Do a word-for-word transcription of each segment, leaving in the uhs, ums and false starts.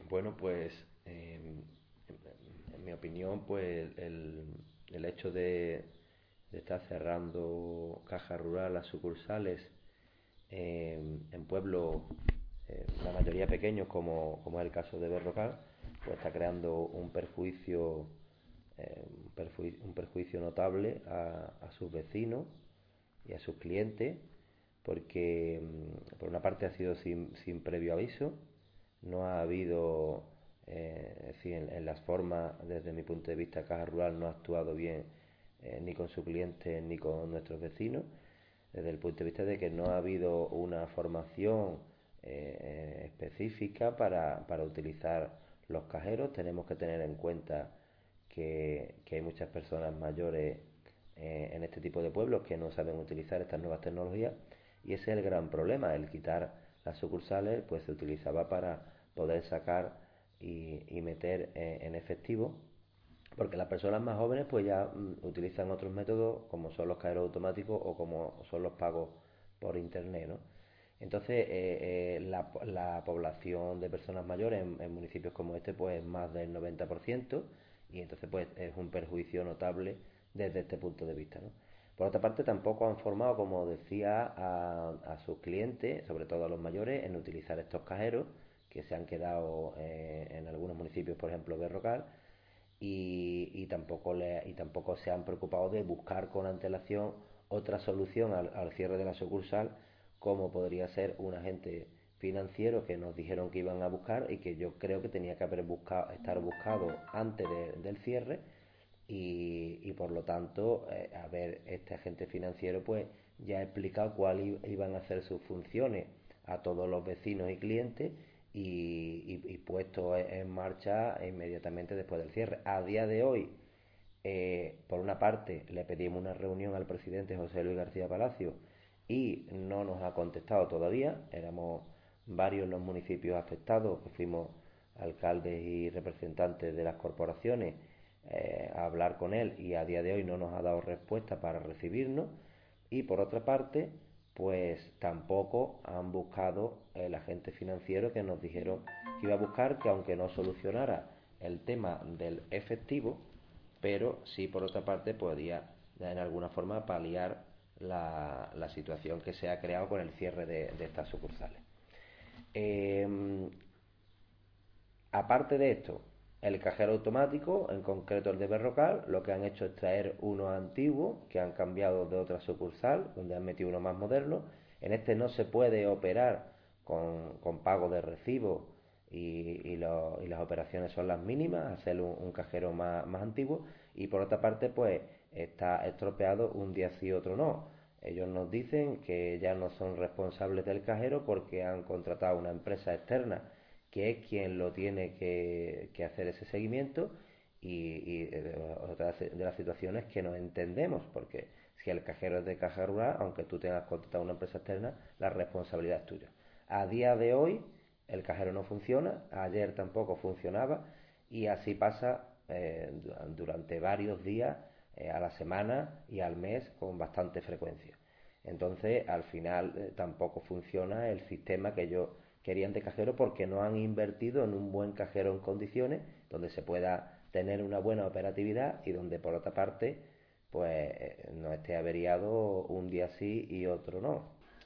Bueno, pues eh, en, en mi opinión, pues el, el hecho de, de estar cerrando Caja Rural, las sucursales, eh, en pueblos, eh, la mayoría pequeños, como, como es el caso de Berrocal, pues está creando un perjuicio, eh, un, perjuicio un perjuicio notable a, a sus vecinos y a sus clientes, porque mm, por una parte ha sido sin, sin previo aviso, no ha habido, eh, es decir, en, en, las formas, desde mi punto de vista, Caja Rural no ha actuado bien, eh, ni con sus clientes ni con nuestros vecinos, desde el punto de vista de que no ha habido una formación eh, específica para, para utilizar los cajeros. Tenemos que tener en cuenta que, que hay muchas personas mayores eh, en este tipo de pueblos que no saben utilizar estas nuevas tecnologías, y ese es el gran problema. El quitar las sucursales pues se utilizaba para poder sacar y, y meter eh, en efectivo, porque las personas más jóvenes pues ya mm, utilizan otros métodos como son los cajeros automáticos o como son los pagos por internet, ¿no? Entonces, eh, eh, la, la, población de personas mayores en, en, municipios como este pues es más del noventa por ciento, y entonces pues es un perjuicio notable desde este punto de vista, ¿no? Por otra parte, tampoco han formado, como decía, a, a sus clientes, sobre todo a los mayores, en utilizar estos cajeros que se han quedado eh, en algunos municipios, por ejemplo, Berrocal, y, y, tampoco le, y tampoco se han preocupado de buscar con antelación otra solución al, al cierre de la sucursal, como podría ser un agente financiero que nos dijeron que iban a buscar y que yo creo que tenía que haber buscado, estar buscado antes de, del cierre, y, y por lo tanto, eh, a ver, este agente financiero pues ya ha explicado cuáles iban a ser sus funciones a todos los vecinos y clientes, y, y, y puesto en marcha inmediatamente después del cierre. A día de hoy, eh, por una parte, le pedimos una reunión al presidente José Luis García Palacio y no nos ha contestado todavía. Éramos varios los municipios afectados, que fuimos alcaldes y representantes de las corporaciones eh, a hablar con él, y a día de hoy no nos ha dado respuesta para recibirnos. Y por otra parte, pues tampoco han buscado el agente financiero que nos dijeron que iba a buscar, que aunque no solucionara el tema del efectivo, pero sí por otra parte podía en alguna forma paliar la, la situación que se ha creado con el cierre de, de estas sucursales. Eh, Aparte de esto, el cajero automático, en concreto el de Berrocal, lo que han hecho es traer uno antiguo que han cambiado de otra sucursal, donde han metido uno más moderno. En este no se puede operar con, con pago de recibo, y, y, lo, y las operaciones son las mínimas, hacer un, un cajero más, más antiguo. Y por otra parte, pues está estropeado un día sí, otro no. Ellos nos dicen que ya no son responsables del cajero porque han contratado una empresa externa que es quien lo tiene que, que hacer ese seguimiento. Y, y otra de las situaciones que no entendemos, porque si el cajero es de Caja Rural, aunque tú tengas contratado una empresa externa, la responsabilidad es tuya. A día de hoy el cajero no funciona, ayer tampoco funcionaba, y así pasa eh, durante varios días, eh, a la semana y al mes, con bastante frecuencia. Entonces, al final eh, tampoco funciona el sistema que ellos querían de cajero, porque no han invertido en un buen cajero en condiciones, donde se pueda tener una buena operatividad y donde por otra parte pues eh, no esté averiado un día sí y otro no.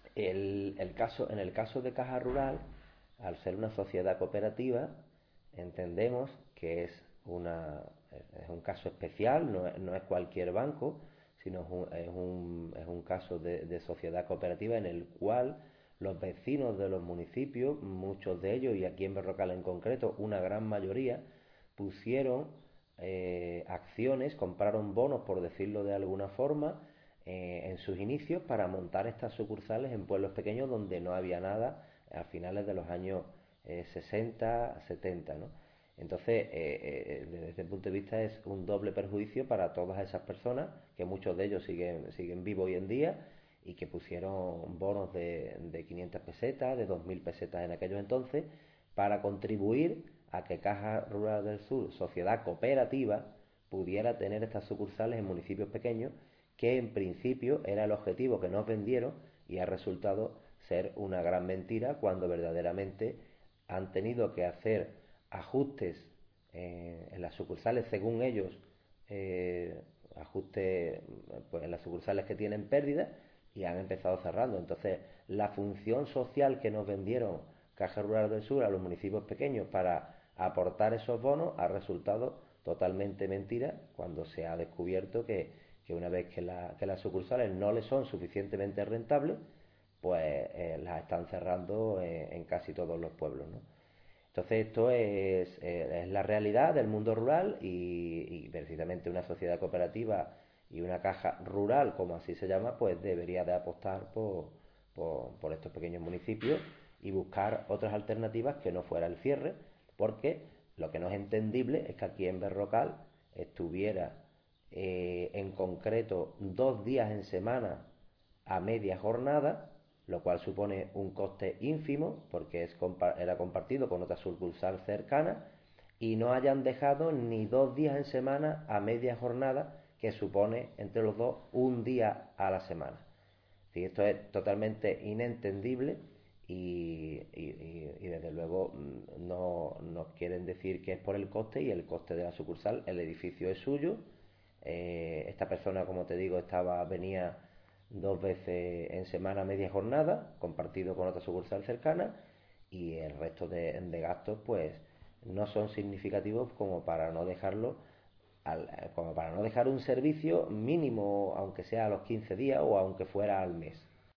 El, el caso, en el caso de Caja Rural, al ser una sociedad cooperativa, entendemos que es, una, es un caso especial, no es, no es cualquier banco, sino es un, es un, es un caso de, de sociedad cooperativa en el cual los vecinos de los municipios, muchos de ellos, y aquí en Berrocal en concreto, una gran mayoría, pusieron eh, acciones, compraron bonos, por decirlo de alguna forma, eh, en sus inicios, para montar estas sucursales en pueblos pequeños donde no había nada, a finales de los años eh, sesenta, setenta, ¿no? Entonces, eh, eh, desde este punto de vista es un doble perjuicio para todas esas personas, que muchos de ellos siguen, siguen vivos hoy en día, y que pusieron bonos de, de quinientas pesetas, de dos mil pesetas en aquellos entonces, para contribuir a que Caja Rural del Sur, sociedad cooperativa, pudiera tener estas sucursales en municipios pequeños, que en principio era el objetivo que nos vendieron, y ha resultado ser una gran mentira, cuando verdaderamente han tenido que hacer ajustes eh, en las sucursales según ellos, eh, ajustes pues, en las sucursales que tienen pérdidas y han empezado cerrando. Entonces, la función social que nos vendieron Caja Rural del Sur a los municipios pequeños para aportar esos bonos ha resultado totalmente mentira cuando se ha descubierto que, que una vez que, la, que, las sucursales no les son suficientemente rentables, pues eh, las están cerrando en, en casi todos los pueblos, ¿no? Entonces esto es, eh, es la realidad del mundo rural y, y precisamente una sociedad cooperativa y una caja rural, como así se llama, pues debería de apostar por, por, por estos pequeños municipios y buscar otras alternativas que no fuera el cierre, porque lo que no es entendible es que aquí en Berrocal estuviera eh, en concreto dos días en semana a media jornada, lo cual supone un coste ínfimo porque es, era compartido con otra sucursal cercana, y no hayan dejado ni dos días en semana a media jornada, que supone entre los dos un día a la semana. Sí, esto es totalmente inentendible y, y, y desde luego no nos quieren decir que es por el coste, y el coste de la sucursal, el edificio es suyo. Eh, esta persona, como te digo, estaba venía dos veces en semana, media jornada, compartido con otra sucursal cercana, y el resto de, de gastos pues no son significativos como para no dejarlo al, como para no dejar un servicio mínimo, aunque sea a los quince días o aunque fuera al mes.